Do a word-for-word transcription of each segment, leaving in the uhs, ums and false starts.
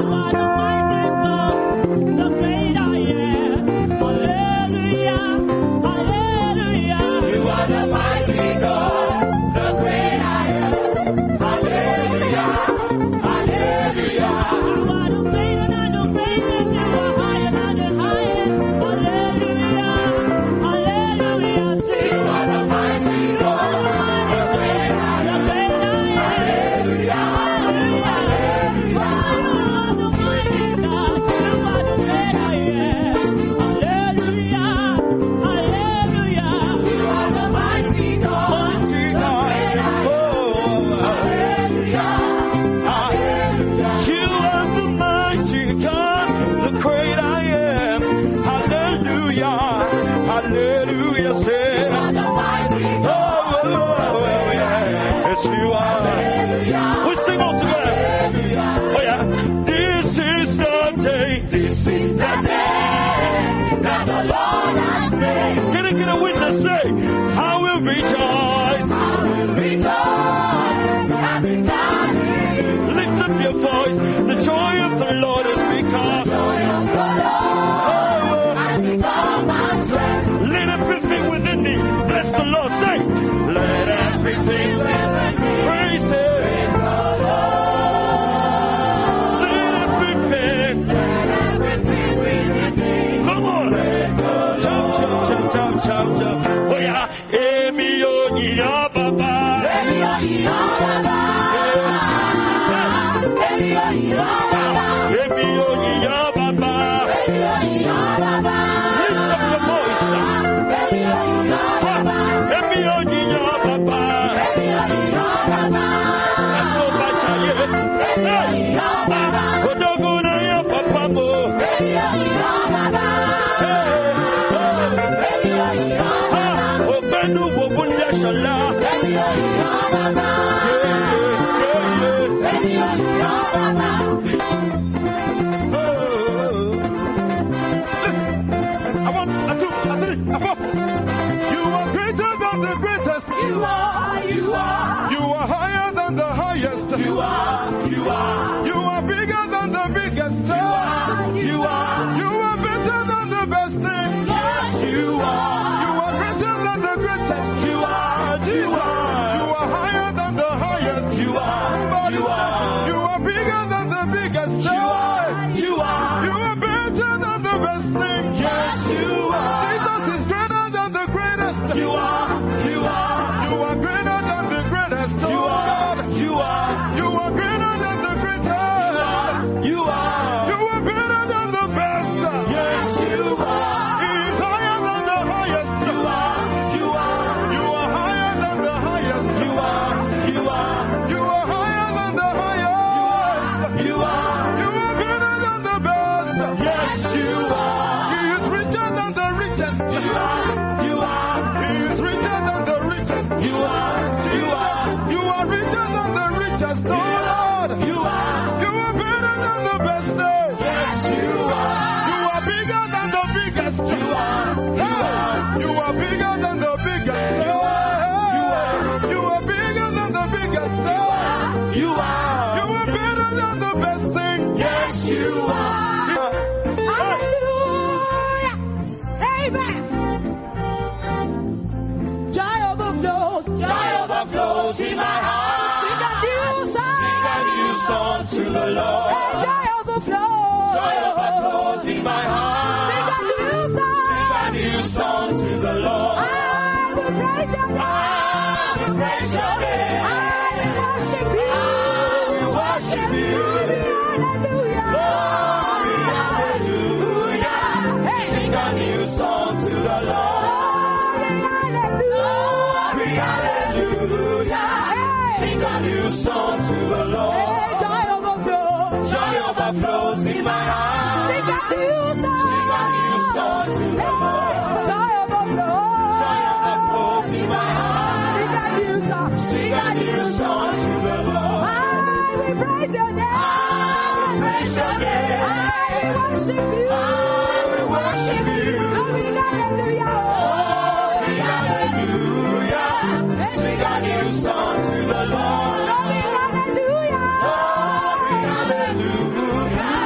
Hallelujah.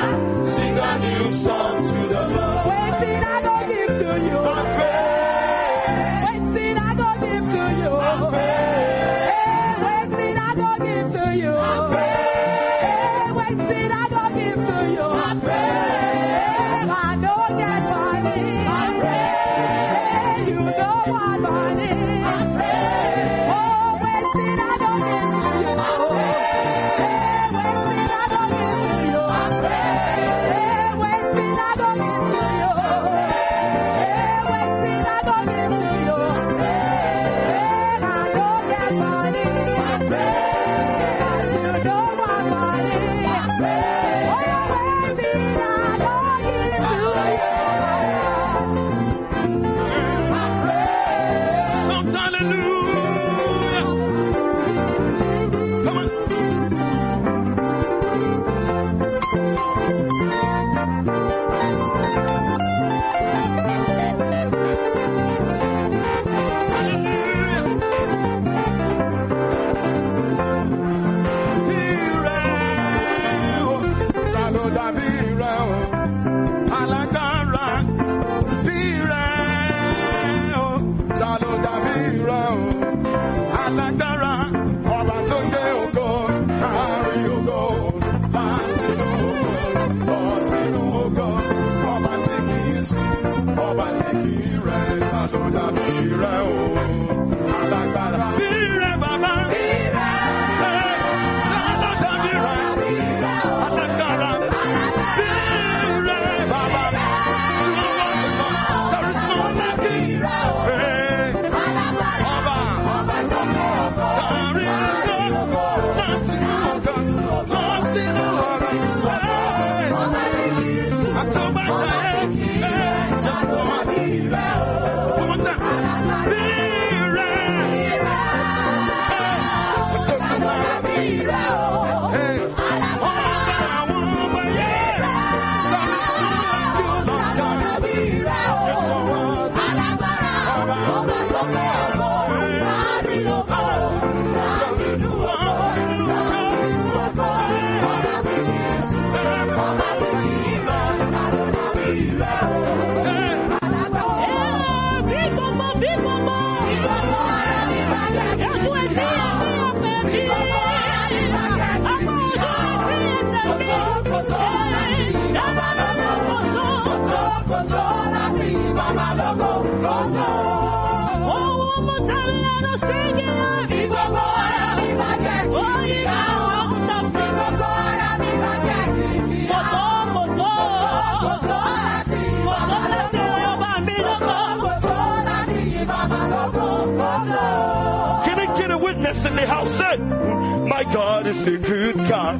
Can I get a witness in the house? Say, my God is a good God.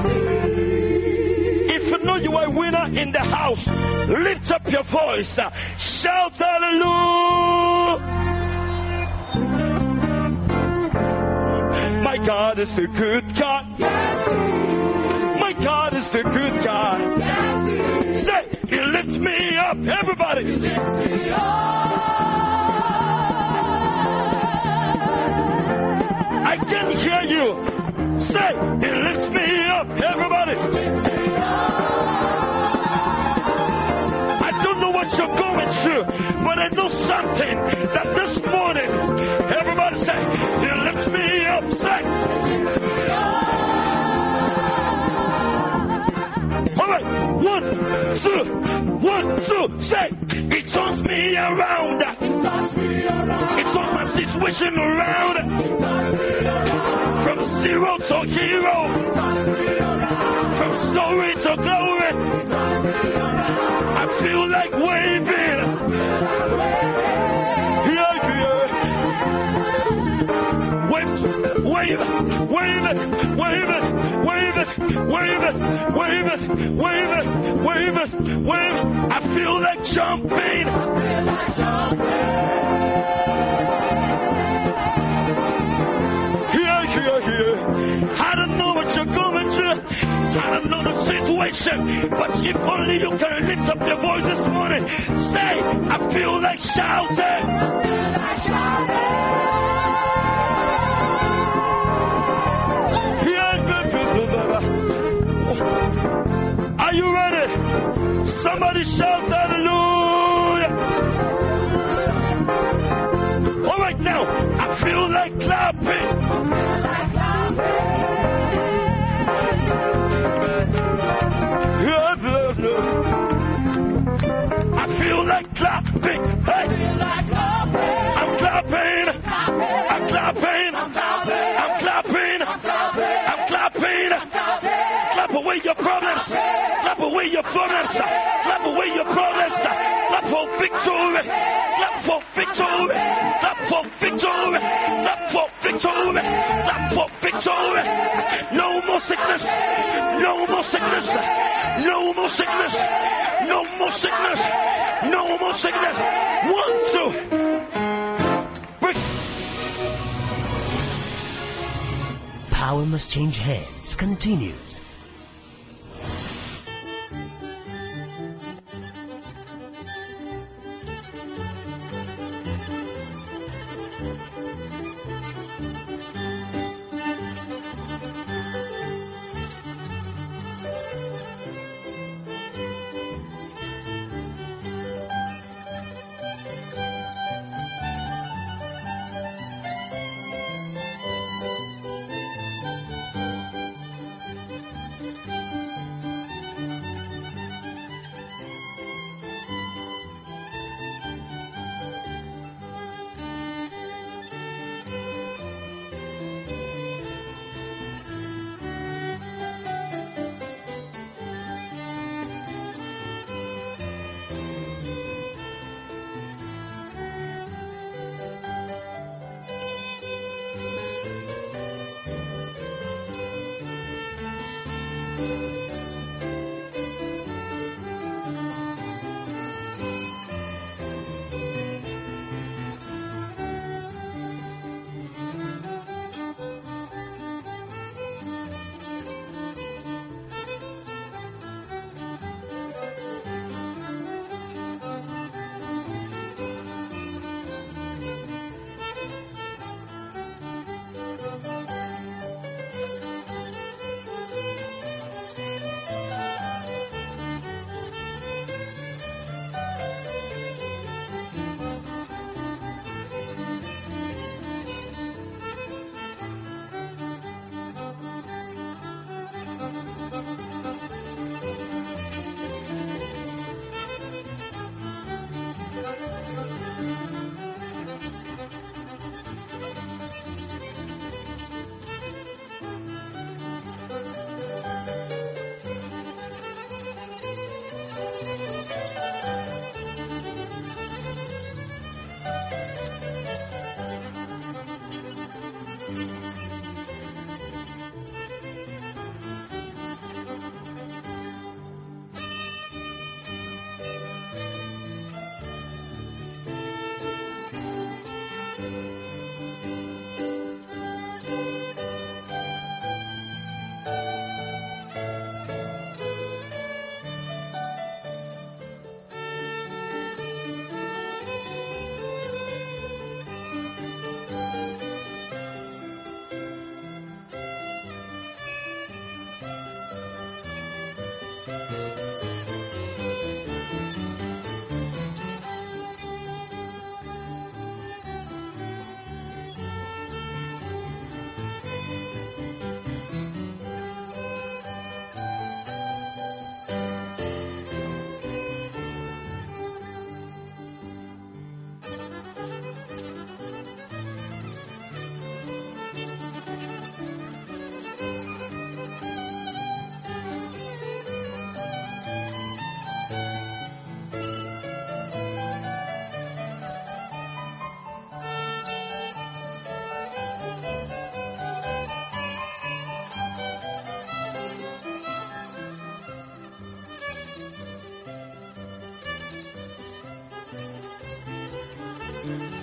If you know you are a winner in the house, lift up your voice. Shout hallelujah. My God is a good God. My God is a good God. Say, He lifts me up. Everybody. He lifts me up. I can hear you. Say, He lifts me up. Everybody. He lifts me up. I don't know what you're going through, but I know something that this morning, everybody say, He lifts me up. Say, He lifts me up. All right, one, two, one, two, say, He turns me around. He turns me around. He turns my situation around. He turns me around. From zero to hero. He turns me around. From story to glory. He turns me around. I feel like waving. Yeah, yeah. Wave, wave, wave it, wave it, wave it, wave it, wave it, wave it, wave it, wave it. I feel like jumping. I feel like jumping. Yeah, yeah, yeah. I don't know what you're going through. I don't know the situation, but if only you can lift up your voice this morning, say, I feel like shouting. I feel like shouting. Are you ready? Somebody shout hallelujah. All right, now I feel like clapping. I feel like clapping. I feel like clapping. Hey, I'm clapping. I'm clapping. I'm clapping. I'm clapping. Clap away your problems. Clap away your problems. Clap away your problems. Clap for victory. Clap for victory. Clap for victory. Clap for victory. Clap for victory. No more sickness. No more sickness. No more sickness. No more sickness. No more sickness. One, two. Break. Power Must Change Hands continues. Thank you.